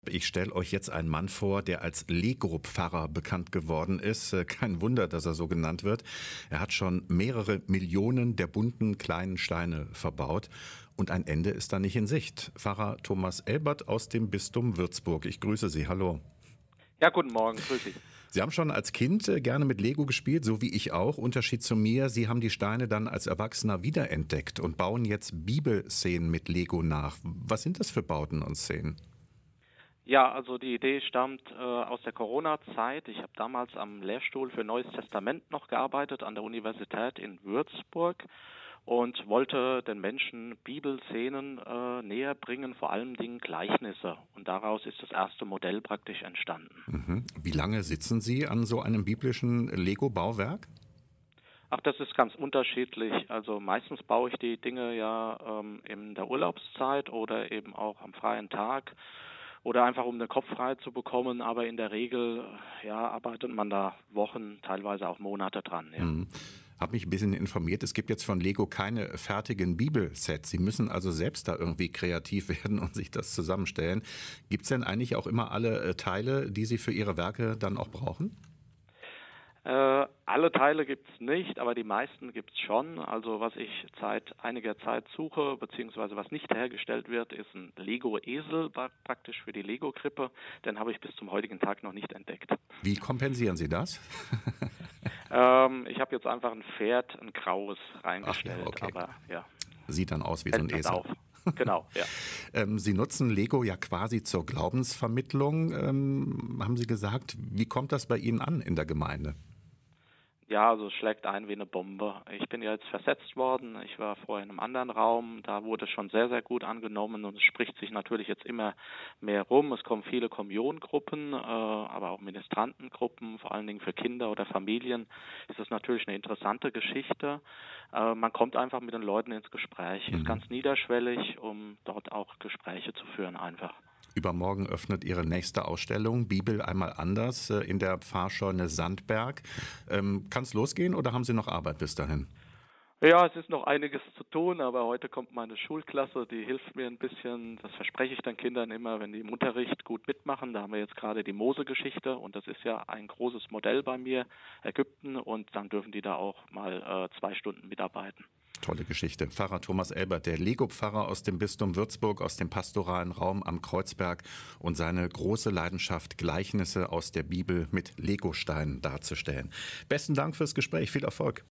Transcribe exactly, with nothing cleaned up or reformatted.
Ich stelle euch jetzt einen Mann vor, der als Lego-Pfarrer bekannt geworden ist. Kein Wunder, dass er so genannt wird. Er hat schon mehrere Millionen der bunten kleinen Steine verbaut. Und ein Ende ist da nicht in Sicht. Pfarrer Thomas Elbert aus dem Bistum Würzburg. Ich grüße Sie. Hallo. Ja, guten Morgen. Grüß Sie. Sie haben schon als Kind gerne mit Lego gespielt, so wie ich auch. Unterschied zu mir, Sie haben die Steine dann als Erwachsener wiederentdeckt und bauen jetzt Bibelszenen mit Lego nach. Was sind das für Bauten und Szenen? Ja, also die Idee stammt äh, aus der Corona-Zeit. Ich habe damals am Lehrstuhl für Neues Testament noch gearbeitet an der Universität in Würzburg und wollte den Menschen Bibelszenen äh, näher bringen, vor allem Dingen Gleichnisse. Und daraus ist das erste Modell praktisch entstanden. Mhm. Wie lange sitzen Sie an so einem biblischen Lego-Bauwerk? Ach, das ist ganz unterschiedlich. Also meistens baue ich die Dinge ja ähm, in der Urlaubszeit oder eben auch am freien Tag. Oder einfach um den Kopf frei zu bekommen, aber in der Regel ja, arbeitet man da Wochen, teilweise auch Monate dran. Ja. Hm. Habe mich ein bisschen informiert. Es gibt jetzt von Lego keine fertigen Bibelsets. Sie müssen also selbst da irgendwie kreativ werden und sich das zusammenstellen. Gibt es denn eigentlich auch immer alle äh, Teile, die Sie für Ihre Werke dann auch brauchen? Äh, alle Teile gibt's nicht, aber die meisten gibt's schon. Also was ich seit einiger Zeit suche, beziehungsweise was nicht hergestellt wird, ist ein Lego-Esel praktisch für die Lego-Krippe. Den habe ich bis zum heutigen Tag noch nicht entdeckt. Wie kompensieren Sie das? ähm, ich habe jetzt einfach ein Pferd, ein graues, reingestellt. Ach ja, okay. Aber ja. Sieht dann aus wie so ein Esel. Auf. Genau, ja. ähm, Sie nutzen Lego ja quasi zur Glaubensvermittlung, ähm, haben Sie gesagt. Wie kommt das bei Ihnen an in der Gemeinde? Ja, also es schlägt ein wie eine Bombe. Ich bin ja jetzt versetzt worden. Ich war vorher in einem anderen Raum. Da wurde es schon sehr, sehr gut angenommen und es spricht sich natürlich jetzt immer mehr rum. Es kommen viele Kommuniongruppen, äh, aber auch Ministrantengruppen, vor allen Dingen für Kinder oder Familien. Ist das natürlich eine interessante Geschichte. Äh, man kommt einfach mit den Leuten ins Gespräch. Ist Mhm. ganz niederschwellig, um dort auch Gespräche zu führen einfach. Übermorgen öffnet Ihre nächste Ausstellung, Bibel einmal anders, in der Pfarrscheune Sandberg. Ähm, Kann es losgehen oder haben Sie noch Arbeit bis dahin? Ja, es ist noch einiges zu tun, aber heute kommt meine Schulklasse, die hilft mir ein bisschen. Das verspreche ich den Kindern immer, wenn die im Unterricht gut mitmachen. Da haben wir jetzt gerade die Mose-Geschichte und das ist ja ein großes Modell bei mir, Ägypten, und dann dürfen die da auch mal äh, zwei Stunden mitarbeiten. Tolle Geschichte. Pfarrer Thomas Elbert, der Lego-Pfarrer aus dem Bistum Würzburg, aus dem pastoralen Raum am Kreuzberg und seine große Leidenschaft, Gleichnisse aus der Bibel mit Legosteinen darzustellen. Besten Dank fürs Gespräch. Viel Erfolg.